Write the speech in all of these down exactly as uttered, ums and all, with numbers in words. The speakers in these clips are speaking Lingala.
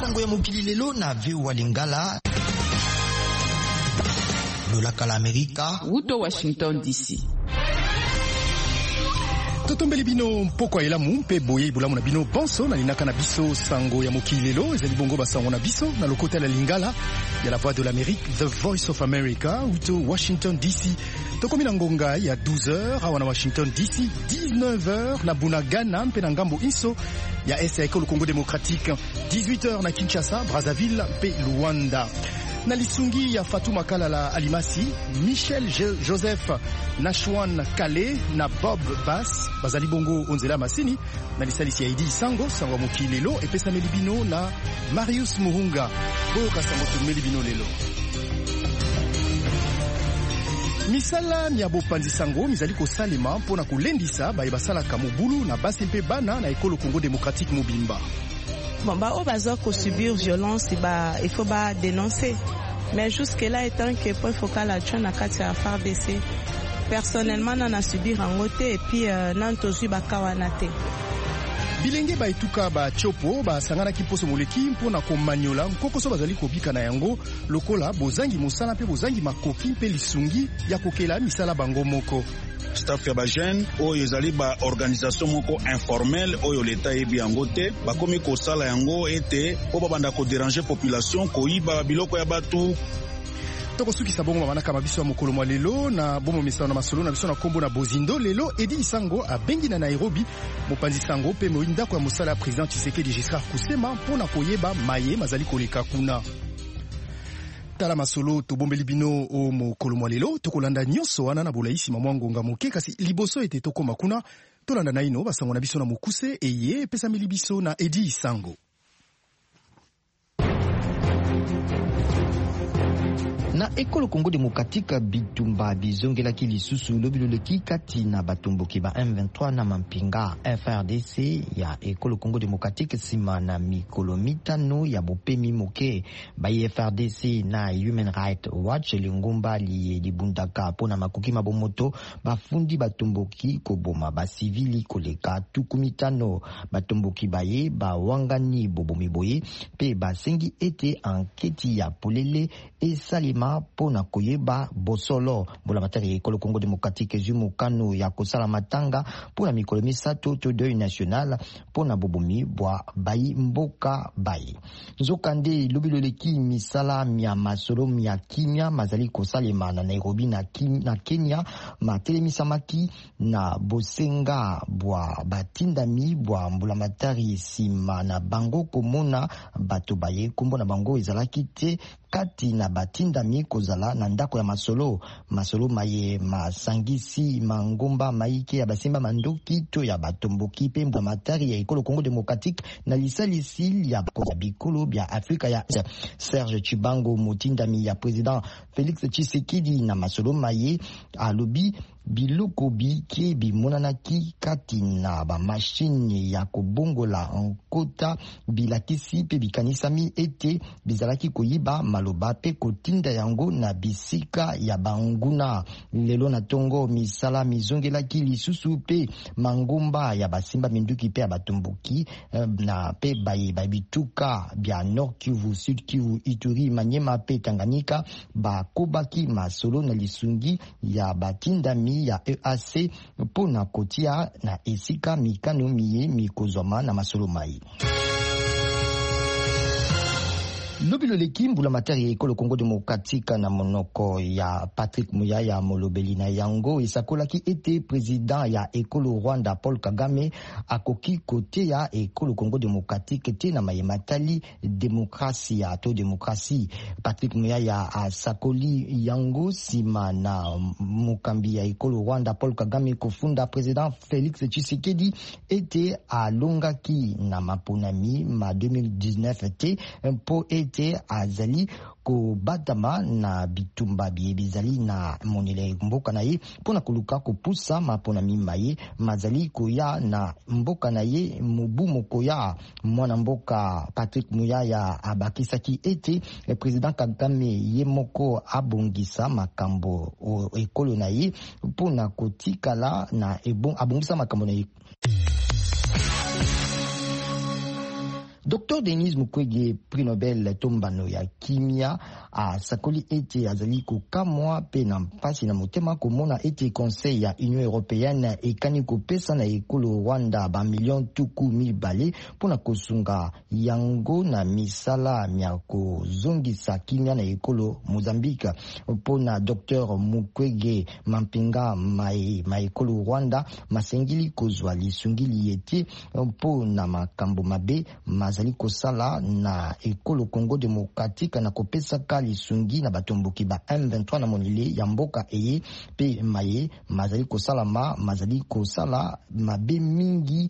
sango ya mokili lelo na veo wa Lingala lolaka la Amerika Uto Washington D C. Totombeli bino mpoko ya elamu mpe boye ibulamu na bino bonso na linaka na biso sango ya mokili lelo ezali bongo basango na biso na lokota la Lingala ya la voix de l'Amérique, The Voice of America, Uto Washington D C. Tokomi na ngonga ya douze heures awa na Washington D C, dix-neuf heures na Bunagana mpe na ngambo inso ya S A Ekolo Congo Démocratique, dix-huit heures na Kinshasa, Brazzaville mpe Luanda. Na lisungi ya Fatuma Kalala Alimasi, Michel Joseph Nashwan Kale na Bob Bass bazali bongo onzela masini na lisalisi ya Idi Sango sango mokili lelo epesa melibino na Marius Muhunga bo kasango melibino lelo. Misala miabo panzi sango mizali ko salema mpona kolendisa baye basalaka mobulu na basi mpe bana na Ekolo Congo Démocratique mobimba. Bon, bah, au bazar qu'on subir violence, bah, il faut bah, dénoncer. Mais jusque-là, étant que point focal à John a quatre à faire baisser. Personnellement, on a subi en côté et puis on a subi bakawanate. Bilenge ba etuka ba chopo ba sangana kiposo moleki mpona komanyola nkokoso bazali kobika na yango lokola bozangi mosala pe bozangi makoki mpe lisungi ya kokela misala bango moko. Staff ya ba jeune oyo ezali ba organisation moko informel oyo leta yebi yango te bakomi kosala yango ete po babanda ko déranger population koyiba biloko ya batu. Toko suki sabongo mamanaka mabiso ya mokolo mwa lelo na bomo misano na masolo na biso na kombo na Bozindo lelo Edi Sango abengi na Nairobi mopanzi sango pe moinda kwa mosala ya président Tshisekedi Giscard Kusema mpona koyeba maye mazali koleka kuna. Tala masolo tobombeli bino o mokolo mwa lelo tokolanda nyonso wana na bolaisi mamwangonga moke kasi liboso ete tokoma kuna tolanda naino basango na biso na mokuse eye pesa milibiso na Edi Sango. Na Ekolo Congo Démocratique bitumba bizongelaki lisusu lobiloleki kati na batumbuki ba M vingt-trois na mampinga F R D C ya Ekolo Congo Démocratique sima na mikolo mitano ya bopemi moke ba F R D C na Human Rights Watch lingumba li libundaka pona makoki mabomoto bafundi batumbuki koboma ba civili koleka tuku mitano batumbuki baye ba wangani bobomi boye pe basengi ete anketi ya polele esalima pona koyeba bosolo bola matari Ekolo Congo Démocratique zumu kanu ya kosala matanga pona mikolo misato to deuil national pona bobomi bwa bayi mboka bayi nzokande lobiloleki misala mia masolo mia kimia mazali kosalema na Nairobi na, na Kenya matelemisamaki na bosenga bwa batindami bwa mbula matari sima na bango komona bato baye kombo na bango ezalaki te kati na batindami kozala na ndako ya masolo masolo maye masangisi mangomba maike ya basimba mandoki to ya batomboki pe mbwa matari ya Ekolo Congo Démocratique na lisalisi ya bikolo bya Afrika ya Serge Chibango mutindami ya président Félix Tshisekedi na masolo maye alobi biloko bike bimonanaki kati na ba machine ya kobongola nkota bilakisi pe bikanisami ete bizalaki koyiba maloba pe kotinda yango na bisika ya banguna lelo na tongo misala mizongelaki lisusu pe mangomba ya basimba minduki pe ya batumbuki na pe baye babituka bya Nord Kivu, Sud Kivu, Ituri, Manyema pe Tanganyika bakobaki masolo na lisungi ya batindami ya E A C pona kotia na esika mikano miye mikozoma na masolo mai. Lobiloleki mbula matari ya Ekolo Congo Démocratique na monoko ya Patrick Muyaya molobeli na yango esakolaki ete président ya Ekolo Rwanda Paul Kagame akoki kote ya Ekolo Congo Démocratique te na mayematali demokrasia to demokrasi. Patrick Muyaya asakoli yango sima na mukambi ya Ekolo Rwanda Paul Kagame kofunda président Félix Tshisekedi ete alongaki na maponami ma deux mille dix-neuf te po ete azali ko batama na bitumba bizali na monele mboka na ye pona koluka kopusa mapona mimaye mazali koya na mboka na ye mubu mokoya mwana mboka Patrick Muyaya abakisaki ete le président Kagame ye moko abongisa makambo o ekolo na ye pona kotikala na ebon abongisa makambo na ye. Docteur Denis Mukwege, prix Nobel tombano ya kimia a sakoli ete azali kokamwa pe na mpasi na motema komona ete conseil ya Union européenne ekani kopesa na ekolo Rwanda ba million tuku mibale pona kosunga yango na misala mya kozongisa kimia na ekolo Mozambique. Pona Docteur Mukwege mampinga mai ma ekolo Rwanda masengili kozwa lisungili yeti pona makambo mabe mazali kosala na ekolo Congo Démocratique na kopesa kalisungi na batomboki ba M vingt-trois na monile ya mboka eye pe maye mazali kosala ma mazali kosala mabe mingi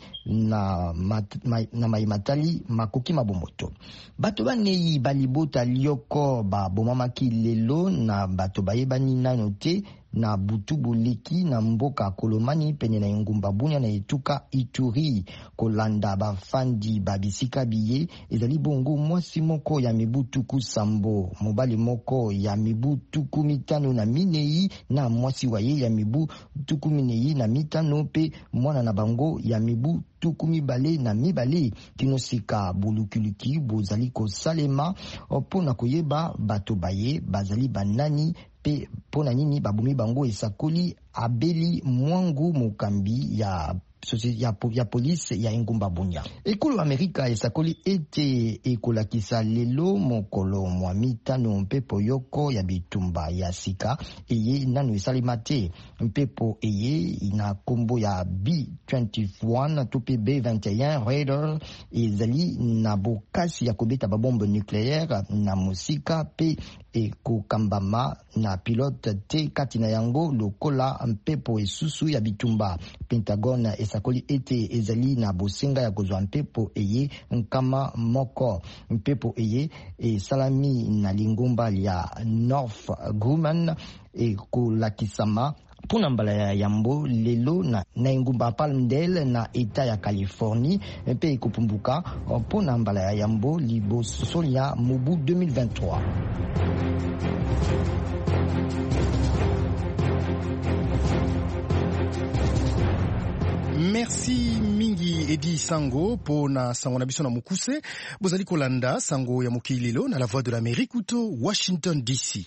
na mat, ma, na mai matali makoki mabomoto. Bato banei balibota lioko ba bomamaki lelo na bato bayebani nano te na butubu leki na mboka Kolomani pene na ngumba bunya na etuka Ituri kolanda bafandi babisika biye ezali bongo mwasi moko ya mibutuku sambo mobali moko ya mibutuku mitano na minei na mwasi waye ya mibutuku minei na mitano pe mwana na bango ya mibu tuku mibale na mibale kinosika bulukuluki bozali kosalema pona koyeba bato baye bazali banani pe pona nini babumi bango esakoli abeli mwangu mokambi ya ya, ya police ya Ngumba Bunya. Ekolo Amerika esakoli ete ekolakisa lelo mokolo mwa mitano mpepo yoko ya bitumba ya sika eye nanu esalema te. Mpepo eye ina kombo ya B vingt-et-un to pe B vingt et un Raider ezali na bokasi ya kobeta babombe nucléaire na mosika pe ekokambama na pilote te kati na yango lokola mpepo esusu ya bitumba. Pentagon esakoli ete ezali na bosenga ya kozwa mpepo eye nkama moko. Mpepo eye esalami na lingomba ya North Grumman ekolakisama pona mbala ya yambo lelo na, na ngumba Palmdale na eta ya Californie pe ekopumbuka pona mbala ya yambo liboso ya mobu deux mille vingt-trois. Merci mingi Edi Sango pona sango na biso na mukuse bozali kolanda sango ya mokilelo na la voix de l'Amérique uto Washington D C.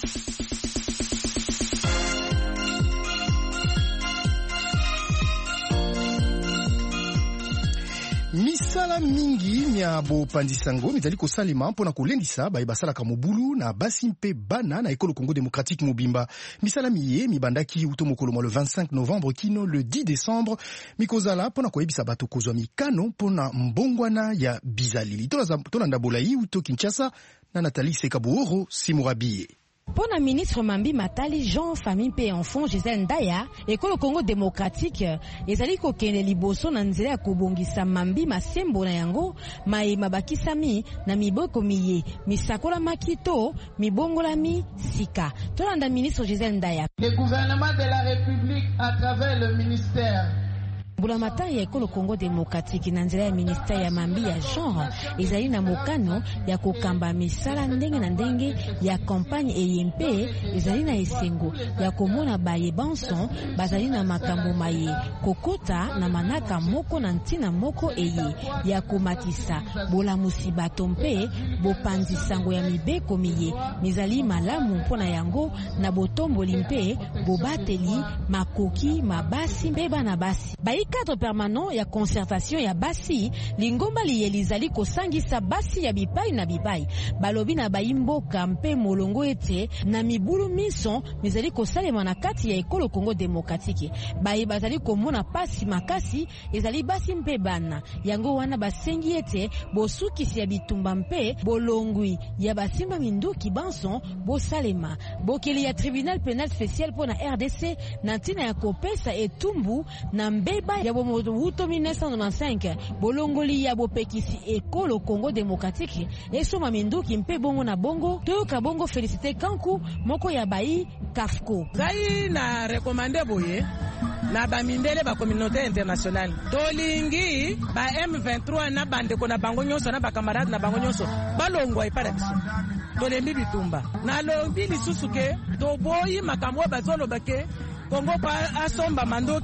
Misala mingi mia bo pandisango mizali kosalema mpona kolendisa baye basalaka mobulu na basi mpe bana na ekolo Congo Démocratique mobimba. Misala miye mibandaki uto mokolo le vingt-cinq novembre kino le dix décembre mikozala mpona koyebisa bato kozwa mikano mpona mbongwana ya bizalili. Tolanda bolai uto Kinshasa na Nathalie Sekabuoro Simurabiye. Pona ministre Mambi Matali Jean Famille P Enfant Gisèle Ndaya ekolo Congo Démocratique ezali kokende liboso na nzela ya kobongisa Mambi masembo na yango mai mabakisami na miboko miye misakola makito mibongola mi sika. Tolanda ministre Gisèle Ndaya. Le gouvernement de la République à travers le ministère Bulamata ya ekolo Congo Démocratique na nzela ya ministère ya Mambi ya genre ezali na mokano ya kokamba misala ndenge na ndenge ya campagne E M P ezali na esengo ya komona baye banson bazali na makambo maye kokota na manaka moko na ntina moko eye ya komatisa bola musibato mpe bopanzi sango ya mibeko miye mizali malamu mpona yango na botomboli mpe bobateli makoki mabasi mpe bana basi bayi cadre permanent ya concertation ya basi lingomba liyelizali kosangisa basi ya bipai na bipai balobi na bayimboka mpe molongo ete na mibulu miso mizali kosalema na kati ya ekolo Congo Démocratique bayi bazali komona pasi makasi ezali basi mpe bana yango wana basengi ete bosukisi ya bitumba mpe bolongwi ya basimba minduki banson bosalema bokeli ya tribunal pénal spécial pour na R D C na ntina ya kopesa etumbu na mbeba ya bomoto mille neuf cent quatre-vingt-quinze bolongoli ya bopekisi ekolo Congo Démocratique esoma minduki mpe bongo na bongo toyoka bongo Félicité Kanku moko ya bayi Kafko ngai na recommande boye na ba mindele ba communauté internationale tolingi ba M vingt-trois na bandeko na bango nyonso na ba camarade na bango nyonso balongwa ipara biso tolembi bitumba na lombi lisusu ke toboyi makambo bazolo bake Kongo pa asomba mandoki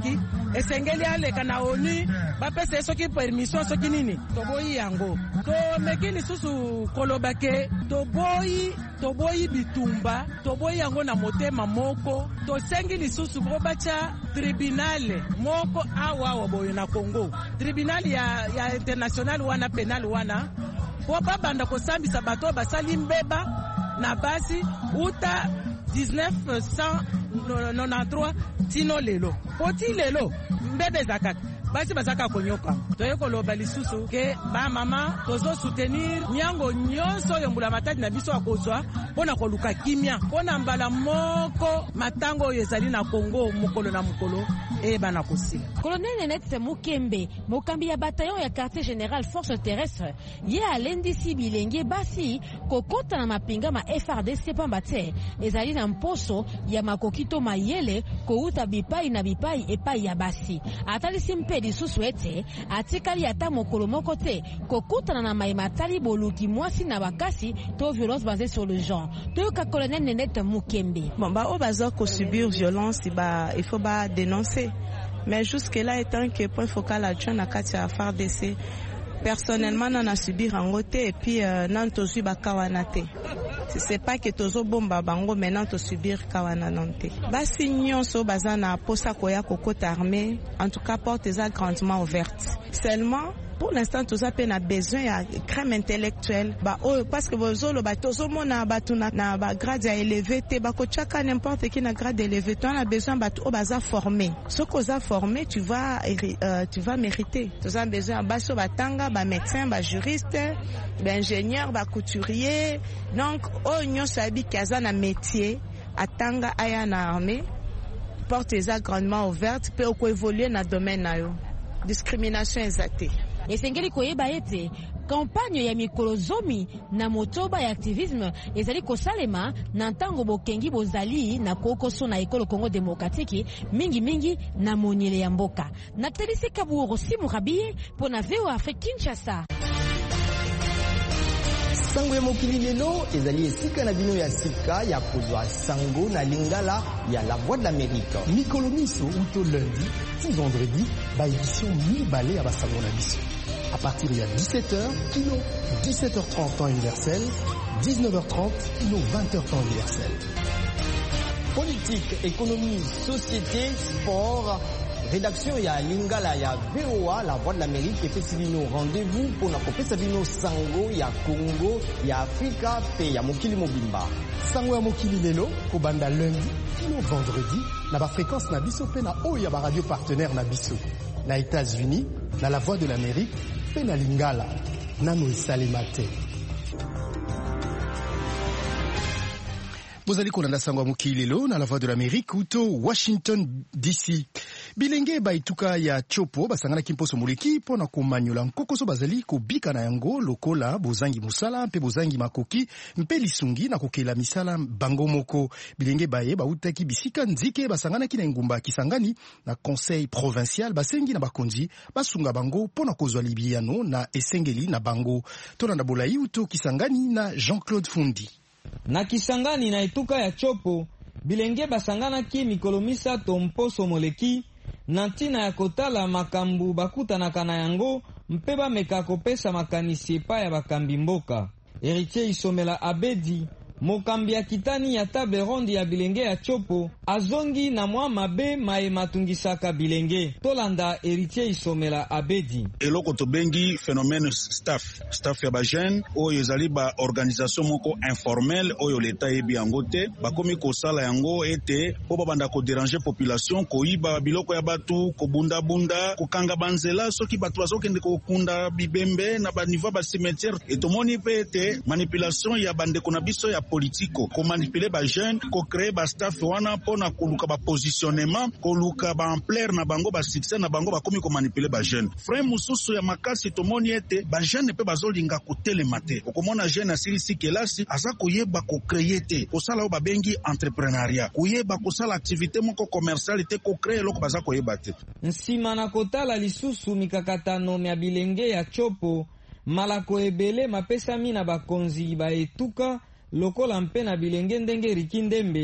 esengeli aleka na oni bapesa soki permission soki nini toboyi yango to mekini susu kolobake toboyi toboyi bitumba toboyi yango na motema moko tosengi lisusu po bacha tribunal moko awa awa boyo na Congo tribunal ya, ya international wana penal wana po babanda kosambisa bato basali mbeba na basi uta mille neuf cent quatre-vingt-treize tino lelo poti lelo mbebe zakaka basi bazaka konyoka toye koloba lisusu ke ba mama tozo soutenir nyango nyonso yombula matadi na biso akozwa pona koluka kimia pona mbala moko matango yezali na Congo mukolo na mukolo e bana kosila. Colonel Nenette Mukembe mokambi ya bataillon ya quartier général force terrestre ye alendisi bilenge basi kokota na mapinga ma F R D C pamba te ezali na mposo ya makokito mayele kouta bipai na bipai epai ya basi atalisi mpe lisusu ete atikali ata mokolo moko te kokutana na maimatali boluki mwasi na bakasi to violence basée sur le genre toyoka colonel Nenette Mukembe. Bon ba o bazo ko subir violence ba il faut ba dénoncer mais jusque là étant que point focal adjoint na kati ya F A R D C personnellement on a subi rangote et puis euh, nan tozu ba kawanate c'est pas que tozo bomba bango maintenant to subir kawananante basi nyonso bazana posa koya kokota armée en tout cas porte est grandement ouverte seulement pour l'instant tous a peine besoin ya crème intellectuelle ba oh, parce que bozolo ba tozo mona batu na, na ba grade ya élevé te ba ko chaka n'importe qui na grade élevé tu as besoin ba to baza formé ce qu'on a formé tu vas euh, tu vas mériter tous a besoin ba so batanga ba médecin ba juriste ba ingénieur ba couturier donc oh nyonso abi kaza na métier atanga aya na armée porte est grandement ouverte peut ko évoluer na domaine na yo discrimination exacte. Esengeli koyeba ete campagne ya mikolo zomi na motoba ya activisme ezali kosalema na ntango bokengi bozali na kokoso na ekolo Congo démocratique mingi mingi na monyele ya mboka na telisi kaburo simu rabie pona V O Afrique Kinshasa. Sango ya mokili lelo ezali esika na bino ya sika ya kozwa sango na lingala ya La Voix de l'Amérique. Mikolo miso uto lundi ti vendredi ba édition mibale ya basango na biso. À partir de dix-sept heures, kilo dix-sept heures trente temps universel, dix-neuf heures trente, kilo vingt heures temps universel. Politique, économie, société, sport, rédaction ya lingala ya V O A, La Voix de l'Amérique, et fesibino rendez-vous pour na kopesa bino sango ya Congo, ya Afrika, pe ya mokili mobimba. Sango ya mokili lelo, kobanda lundi, kilo vendredi, na ba fréquence na biso pe na oyo ya ba radio partenaire na biso. Na États-Unis, na La Voix de l'Amérique, pe na lingala, nano esalema te. Bozali kolanda sango ya mokili lelo na La Voix de l'Amérique uto Washington D C. Bilenge baituka ya chopo basangana kimposo moleki pona komanyola nkokoso bazali kobika na yango lokola bozangi musala mpe bozangi makoki mpe lisungi na kokela misala bango moko. Bilenge baye bautaki bisika nzike basangana kina ngumba kisangani na conseil provincial basengi na bakonzi basunga bango pona kozwa libiano na esengeli na bango. Tolanda bolai uto kisangani na Jean-Claude Fundi. Na Kisangani na etuka ya chopo bilenge basangana ki mikolo misato mposo moleki na ntina ya kotala makambu bakutanaka na yango mpe bameka kopesa makanisi epai ya bakambi mboka. Héritier Isomela Abedi mokambi ya kitani ya table ronde ya bilenge ya chopo azongi na mwa mabe mae matungisaka bilenge. Tolanda Héritier Isomela Abedi. Eloko tobengi phénomène staff staff ya ba jeune oyo ezali ba organisation moko informelle oyo leta yebi yango te bakomi kosala yango ete po babanda ko déranger population koyiba biloko ya batu kobunda bunda kokanga banzela soki batu bazokende kokunda bibembe na ba niveau ba cimetière etomoni pe ete manipulation ya bande kona biso ya politiko ko manipuler ba jeune ko créer ba staff wana pona koluka ba positionnement koluka ba ampleur na bango ba succès na bango bakomi ko manipuler ba jeune frère mususu ya makasi tomoni ete ba jeune pe bazolinga kotelema te okomona jeune asilisi kelasi aza koyeba ko créer te kosala o babengi entrepreneuriat koyeba kosala activité moko commerciale te ko créer loko baza koyeba te. Nsima na kotala lisusu mikakatano ya bilenge ya chopo malako ebele mapesami na bakonzi ba etuka lokola mpe na bilenge ndenge rikindembe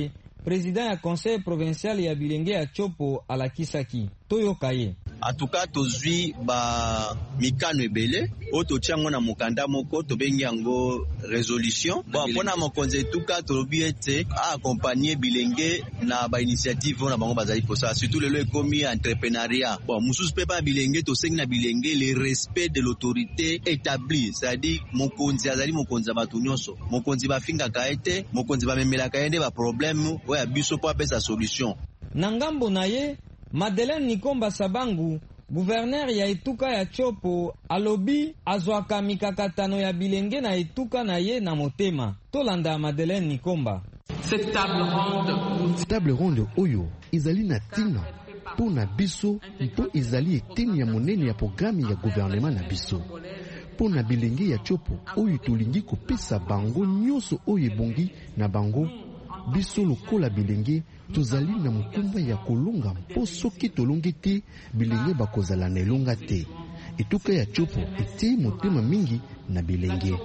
president ya conseil provincial ya bilenge ya Chopo alakisaki. Toyokaye atuka tozwi ba mikano ebele o totiango na mokanda moko tobengi yango resolution bon mpona mokonzi etuka tolobi ete accompagner bilenge na ba initiative na bango bazali kosala surtout lelo ekomi entrepreneuriat bon mosusu mpe ba bilenge tosengi na bilenge le respect de l'autorité établie, c'est-à-dire mokonzi azali mokonzi ya bato nyonso, mokonzi bafingaka ete mokonzi bamemelaka ye nde ba problème oyo ya biso mpo apesa solution. Na ngambo na ye Madeleine Nikomba Sabangu, gouverneur ya etuka ya Chopo, alobi azwaka mikakatano ya bilenge na etuka na ye na motema. Tolanda Madeleine Nikomba. Cette table ronde, table ronde oyo izali na tina po na biso mpo izali eteni ya monene ya programme ya gouvernement na biso. Po na bilenge ya Chopo oyo tolingi kopesa bango nyonso oyo ebongi na bango. Biso lokola bilenge tozali na mokumba ya kolonga mpo soki tolongi te bilenge bakozala na elonga te. Etuka ya Chopo ete motema mingi na bilenge.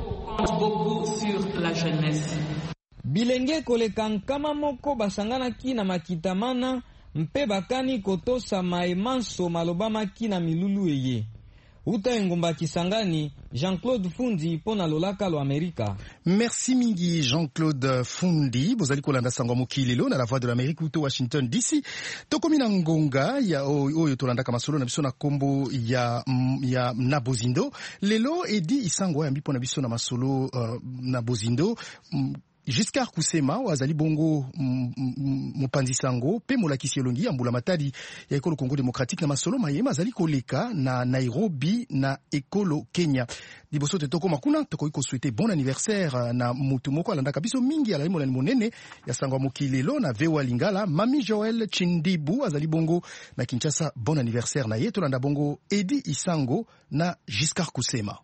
Bilenge koleka nkama moko basanganaki na makitamana mpe bakani kotosa maemanso malobamaki na milulu eye. Uta engomba Kisangani, Jean-Claude Fundi pona lolaka lo Amerika. Merci mingi Jean-Claude Fundi. Bozali kolanda sango mokilelo na la voix de l'Amérique uto Washington D C. Tokomi na ngonga ya oyo tolanda kamasolo na biso na kombo ya ya na Bozindo. Lelo edi isango ya mbipo na biso na masolo uh, na Bozindo. Mm, Giscard Kusema wazali bongo mopanzi sango pe molakisi elongi ya mbula matadi ya ekolo Congo Démocratique na masolo mayema azali koleka na Nairobi na ekolo Kenya. Liboso te toko makuna toko iko souhaiter bon anniversaire na mutu moko alandaka biso mingi ala molani monene ya sango mokilelo na Vewa Lingala. Mami Joël Chindibu azali bongo na Kinshasa, bon anniversaire na ye. Tolanda bongo Edi Isango na Giscard Kusema.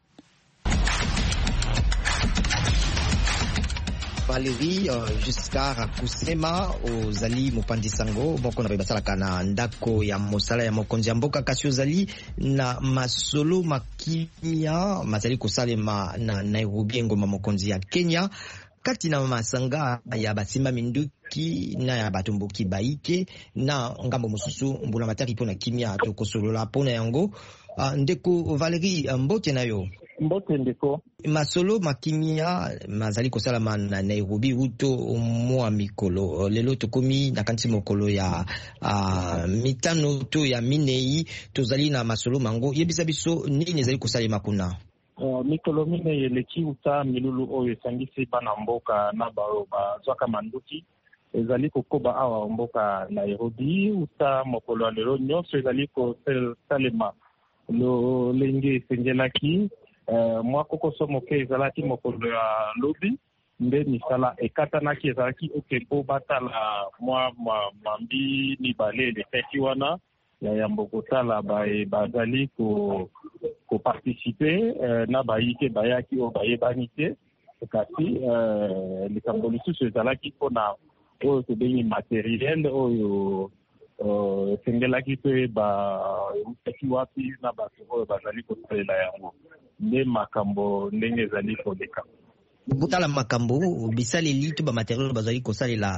Valérie uh, Giscard Kusema ozali mopanzi sango moko na basalaka na ndako ya mosala ya mokonzi ya mboka kasi ozali na masolo makimia mazali kosalema na Nairobi ngoma mokonzi ya Kenya kati na masanga ya basimba minduki na ya batomboki baike na ngambo mosusu mbula matari pona kimia tokosolola pona yango. Uh, ndeko Valérie mbote nayo mbote ndeko masolo makimia mazali kosalama na Nairobi uto mwa mikolo lelo tokomi na kanti mokolo ya uh, mitano to ya minei tozali na masolo mango yebisa biso nini ezali kosalema kuna. Uh, mikolo mine yeleki uta milulu oyo esangisi bana mboka na bao bazwaka manduki ezali kokoba awa mboka Nairobi uta mokolo lelo nyonso ezali kosalema lo lenge sengelaki uh, mwa kokoso moke ezalaki mokolo ya lobi nde misala ekatanaki ezalaki okepo batala mwa mambi mibale elekaki wana ya yambo kotala bazali ko ko participer uh, na bayike bayaki o bayebani te kasi uh, likambo lisusu ezalaki mpona oyo tobengi materiel oyo Uh, sengelaki pe ba utaki wapi na bato oyo bazali kosalela yango nde makambo ndenge ezali koleka. Butala makambo bisaleli to ba materiel bazali kosalela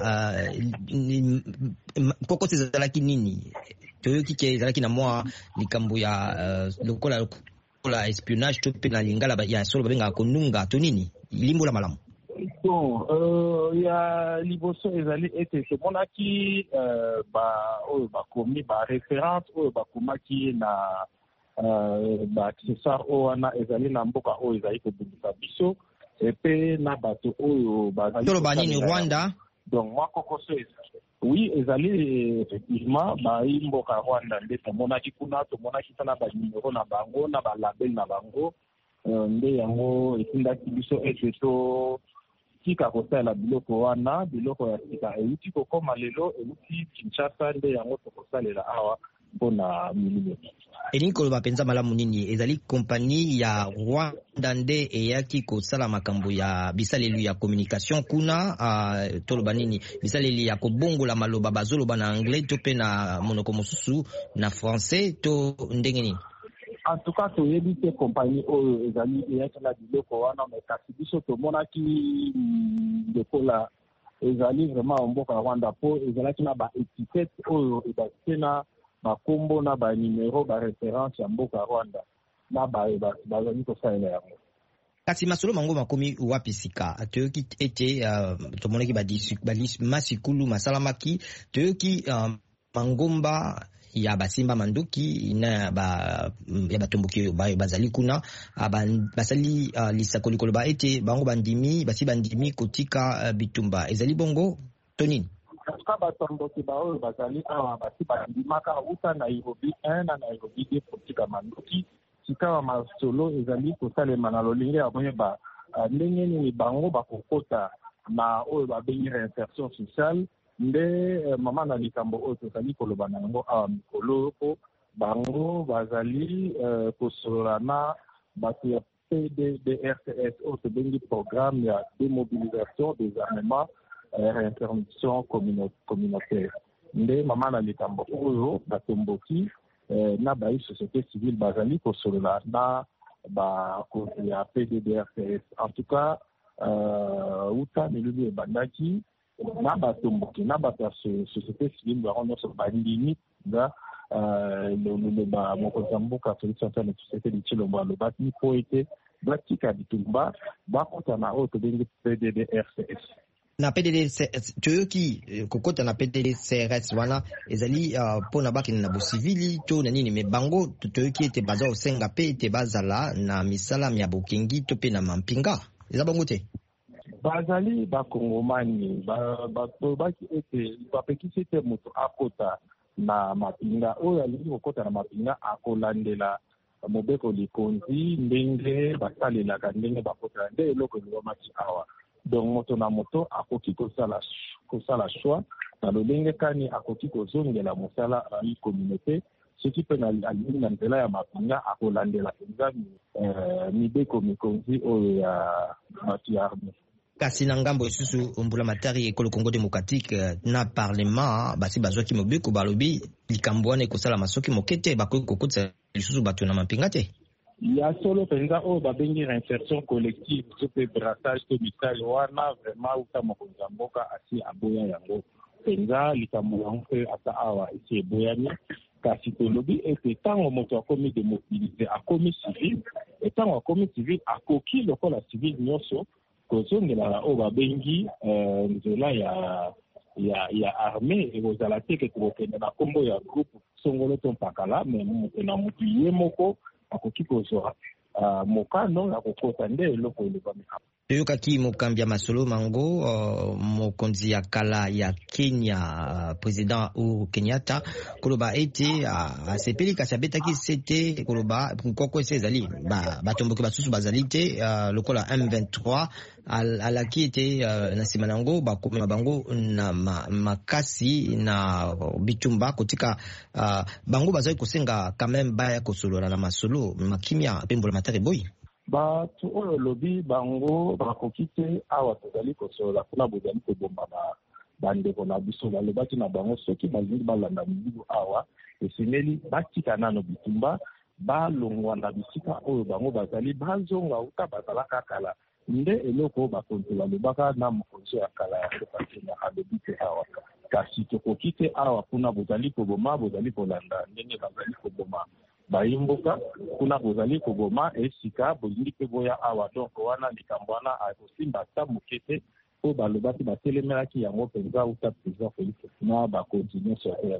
uh, poko ezalaki nini toyoki ke ezalaki na mwa likambo ya uh, lokola lokola espionnage to pe na lingala ya solo babenga konunga to nini limbo la malamu. Bon, euh, ya liboso ezali ete tomonaki euh, ba oyo bakomi ba référence oyo bakomaki na euh, ba accessoire oyo wana ezali na mboka oyo ezali kobundisa biso epe na bato oyo bazali tolo banini Rwanda. Donc moi kokoso oui ezali effectivement ba mboka Rwanda nde tomonaki kuna tomonaki sana ba numéro na bango na ba label na bango euh, nde yango etindaki biso ete to tika kosala biloko wana biloko ya tika euti kokoma lelo euti Kinshasa nde yango tokosalela awa mpona milimo. Elingi koloba penza malamu nini ezali kompani ya Rwanda nde eyaki kosala makambo ya bisaleli ya communication kuna uh, toloba nini bisaleli ya kobongola maloba bazoloba na anglais to pe na monoko mosusu na français to ndenge nini? En tout cas toyebi te kompani oyo ezali eyaki na biloko wana me kasi biso tomonaki lokola ezali vraiment mboka Rwanda po ezalaki na ba étiquette oyo ebakite na bakombo na ba numéro ba référence ya mboka Rwanda na ba bazali kosalela yango. Kasi masolo mango makomi wapi sika toyoki ete uh, tomonaki badisi masikulu masalamaki toyoki uh, mangomba ya basimba manduki na ba ya batomboki bazali kuna basali uh, lisakoli koloba ete bango bandimi basi bandimi kotika uh, bitumba ezali bongo tonini ka batomboki bao bazali awa basi bandimaka uta na Nairobi un na Nairobi deux kotika manduki sikawa masolo ezali kosalema na lolinge ya boyeba ndenge nini bango bakokota na oyo babengi reinsertion sociale nde mama na likambo oyo tozali koloba na yango awa mikolo po bango bazali kosolola na bato ya P D D R C S oyo tobengi programme ya démobilisation des armements réinsertion communautaire nde mama na likambo oyo batomboki na bayi société civile bazali kosolola na bakonzi ya P D D R C S. En tout cas uta milulu ebandaki na batomboki na bato ya société civile bango nyonso bandimi nga loloba mokonzi ya mboka Félix Antoine Tshisekedi Tshilombo alobaki po ete batika bitumba bakota na oyo tobengi P D D R C S. Na P D D C S toyoki kokota na P D D C R S wana ezali uh, pona baki na bo civili to na nini me bango toyoki ete baza osenga pe ete bazala na misala ya bokengi to pe na mampinga eza bango te bazali bakongomani bato baki ete bapekisi ete moto akota na mapinga oyo alingi kokota na mapinga akolandela mobeko likonzi ndenge basalelaka ndenge bakota nde eloko elobamaki awa. Donc moto na moto akoki kosala kosala choix na lolenge kani akoki kozongela mosala ya communauté soki pe na alingi na nzela ya mapinga akolandela penza mibeko mikonzi oyo ya bato ya arme. Kasi na ngambo isusu mbula matari ekolo Congo démocratique na parlement basi bazwaki mobeko balobi likambo wana ekosala masoki mokete bakoki kokotisa lisusu bato na mapinga te. Ya solo penza oyo babengi reinsertion collective sope brassage to misali wana vraiment uta mokonzi ya mboka asi aboya yango penza likambo yango mpe ata awa esi eboyani kasi tolobi ete ntango moto akomi demobilize akomi civil ntango akomi civil akoki lokola civil nyonso kozongela oyo babengi nzela ya ya ya armée ekozala te ke kokende na kombo ya groupe songolo to mpakala me moto na motu ye moko akoki kozwa mokano ya kokota nde eloko elobami. Toyokaki mokambi ya masolo mango uh, mokonzi ya kala ya Kenya uh, président Uhuru Kenyatta koloba ete uh, asepeli kasi abetaki sete koloba nkoko ese ezali batomboki basusu bazali te uh, lokola M vingt-trois al, alaki ete uh, na nsima nango bakomema bango na ma, makasi na bitumba kotika uh, bango bazali kosenga quand même baya kosolola na masolo makimia pembola matari boy. Bato oyo lobi bango bakoki te awa tozali kosolola kuna bozali kobomba bandeko na biso balobaki na bango soki balingi balanda mizigo awa esemeli batika nano bitumba balongwa na bisika oyo bango bazali bazonga uta bazalaka kala nde eloko oyo bakonzi balobaka na mokonzi ya kala ya mboka Kenya alobi te awa kasi tokoki te awa kuna bozali koboma bozali kolanda ndenge bazali koboma bayimboka kuna bozali koboma esika bolingi pe boya awa donc wana likambo wana akosimba ata moke te po balobaki batelemelaki yango mpenza uta président Félix na bakonzi nyonso ya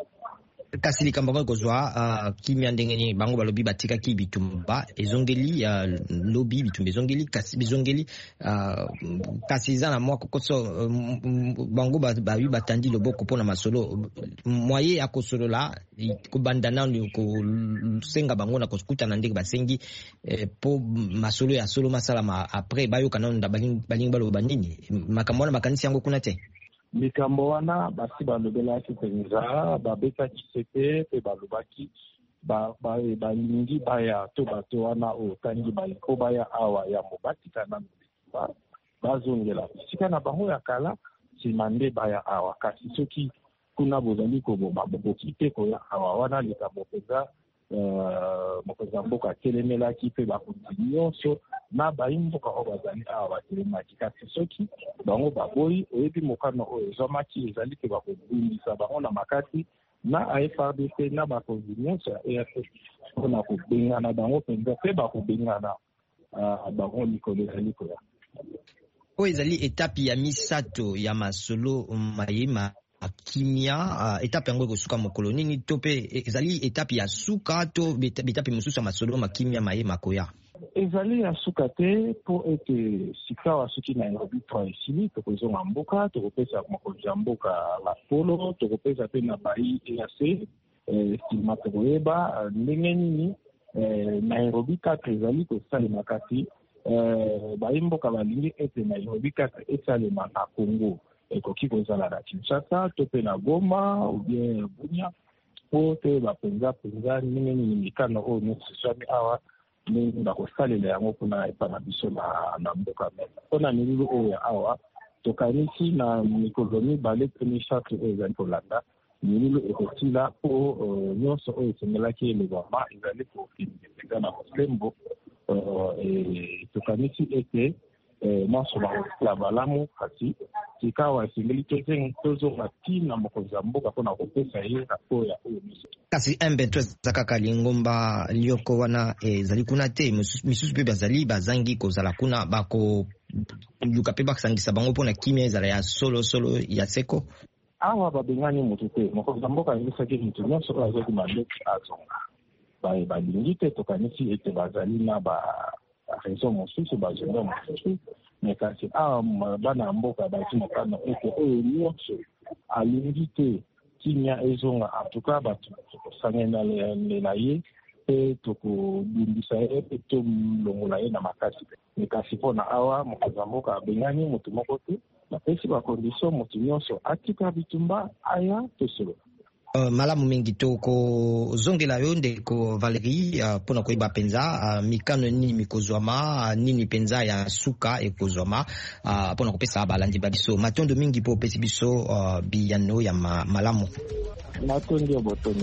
kasi likambo ngo kozwa uh, kimia ndenge ni bango balobi batikaki bitumba ezongeli uh, lobi bitumba ezongeli kasi bizongeli uh, kasi zana mwa kokoso uh, bango babi batandi loboko pona masolo moye ya kosolola kubandana ni ko senga bango na kosukuta na ndenge basengi eh, po masolo ya solo masala ma après bayo kanonda balingi baloba nini makambo na makanisi yango kuna te. Likambo wana basi balobelaki penza babetaki sete pe balobaki balingi baya to bato wana otangi baliko baya awa ya mobatika na bazongela sika na bango ya kala nsima nde baya awa kasi soki kuna bozali koboma bokoki te koya awa wana likambo penza mokonzi ya mboka atelemelaki mpe bakonzi nyonso na baimboka oyo bazali awa batelemaki. Kasi soki bango baboyi oyebi mokano oyo ezwamaki ezali ke bakobundisa bango na makati na A F R D C na bakonzi nyonso ya E A C mpona kobengana bango mpenza mpe bakobengana bango likolo ezali koya. Oyo ezali etape ya misato ya masolo mayema kimia uh, etape yango ekosuka mokolo nini to mpe ezali etape ya suka to betape mosusu ya masolo makimia mayema koya? Ezali ya suka te mpo ete sikawa soki na Nairobi trois esili tokozonga mboka tokopesa mokonzi ya mboka la polo tokopesa mpe na bai E A C nsima tokoyeba ndenge nini Nairobi quatre ezali kosalema kasi baimboka balingi ete Nairobi quatre esalema na Congo ekoki kozala na Kinshasa to mpe na Goma ou bien Bunia mpo te bapenza penza ndenge nini mikano oyo nyonso eswami awa ndenge bakosalela yango mpona epa na biso na mboka mene. Mpona milulu oyo ya awa tokanisi na mikolo mibale to misato oyo ezali kolanda milulu ekotila mpo nyonso oyo esengelaki elebama ezali kokende mpenza na mosembo. Tokanisi ete nyonso bakosala malamu kasi sikawa esengeli tozonga ntina mokonzi ya mboka mpona kopesa ye raporo ya oyo miso. Kasi M vingt-trois eza kaka lingomba lioko wana ezali kuna te misusu mpe bazali bazangi kozala kuna bakoluka mpe basangisa bango mpona kimia ezala ya solo solo ya seko. Awa babengani motu te mokonzi ya mboka ayelisaki motu nyonso oyo azali mandeki azonga balingi te tokanisi ete bazali na ba raison mosusu bazonga mosusu me kasi awa bana ya mboka bati mokano ete oyo nyonso alingi te kimia ezonga antuka bato tokosangenela ye mpe tokobundisa ye mpe tomlongola ye na makasi me kasi mpona awa mokonzi ya mboka abengani motu moko te bapesi bakondisio motu nyonso atika bitumba aya tosolola. Uh, malamu mingi tokozongela yo ndeko Valerie uh, mpona koyeba penza uh, mikano nini mikozwama uh, nini penza ya suka ekozwama uh, mpona kopesa balandi ba biso matondo mingi mpo opesi biso uh, biyano ya ma, malamu matondi ya botondo.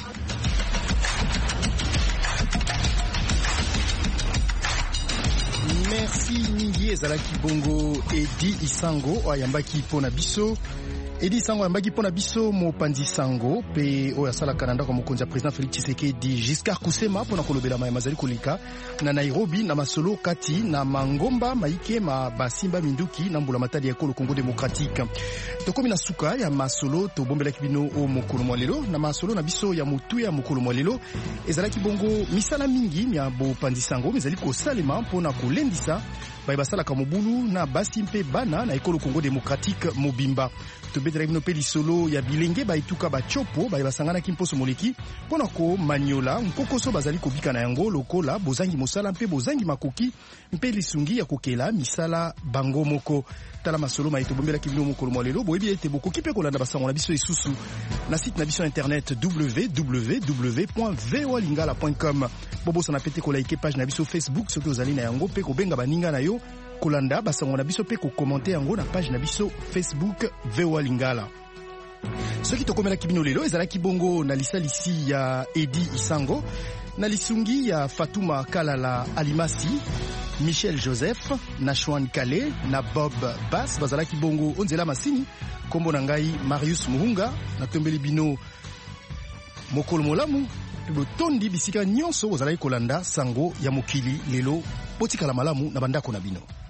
Merci mingi ezalaki bongo Edi Isango ayambaki mpona biso. Edi Sango ambaki pona biso mopanzi sango pe oyo asalaka na ndako mokonzi ya président Félix Tshisekedi Giscard Kusema pona kolobela mai mazali kolika na Nairobi na masolo kati na mangomba maike ma basimba minduki na mbula matadi ya ekolo Congo démocratique. Tokomi na suka ya masolo to bombelaki bino o mokolo mwalelo na masolo na biso ya mutu ya mokolo mwalelo ezalaki bongo misala mingi ya bopanzi sango ezali kosalema pona kolendisa bai basalaka mobulu na basi mpe bana na ekolo Congo démocratique mobimba. Tobetela bino pe lisolo ya bilenge baituka bachopo bai basanganaki mposo moleki mpona ko maniola nkokoso bazali kobika na yango lokola bozangi mosala mpe bozangi makoki mpe lisungi ya kokela misala bango moko. Tala masolo mai tobombelaki bino mokolo mwalelo boyebi ete bokoki mpe kolanda basango na biso isusu na site na biso internet w w w point v o a lingala point com. Bobosa na pete kolaike page na biso Facebook soki ozali na yango mpe kobenga baninga na yo kolanda basango na biso mpe kokommente yango na page na biso Facebook V O A Lingala. Soki tokomelaki bino lelo ezalaki bongo na lisalisi ya Edi Isango na lisungi ya Fatuma Kalala Alimasi, Michel Joseph na Chouan Kale na Bob Bass bazalaki bongo onzela masini kombo na ngai Marius Muhunga na tombeli bino mokolo molamu botondi bisika nyonso ozalaki kolanda sango ya mokili lelo botikala malamu na bandako na bino.